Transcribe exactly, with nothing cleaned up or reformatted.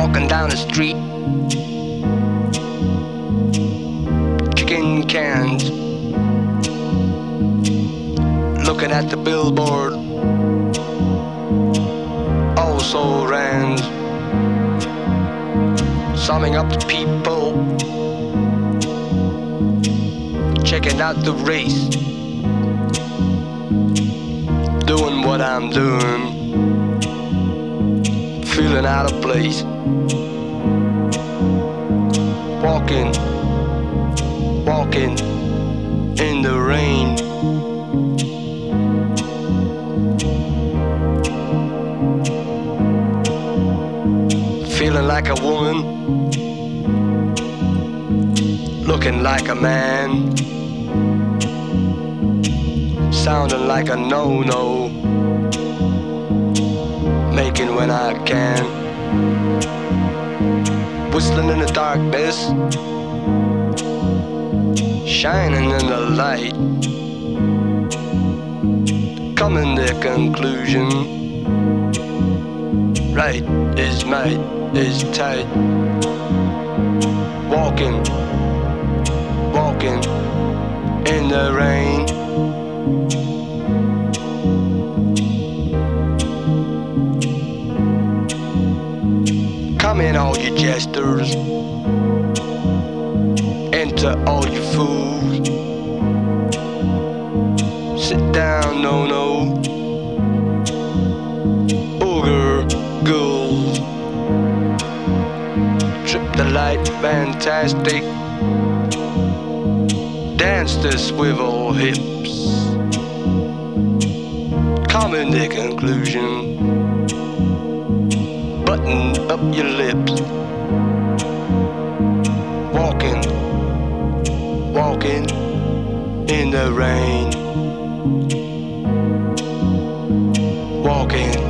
walking down the street, chicken cans, looking at the billboard, also rands, summing up the people, checking out the race, doing what I'm doing, feeling out of place, walking, walking in the rain. Feeling like a woman, looking like a man, sounding like a no-no, making when I can, whistling in the darkness, shining in the light, coming to conclusion, right is might is tight, walking, walking in the rain. Come in, all you jesters, enter, all you fools. Sit down, no, no. Ogre ghouls, trip the light, fantastic. Dance the swivel hips. Come in the conclusion. Button up your lips, walking, walking in the rain, walking.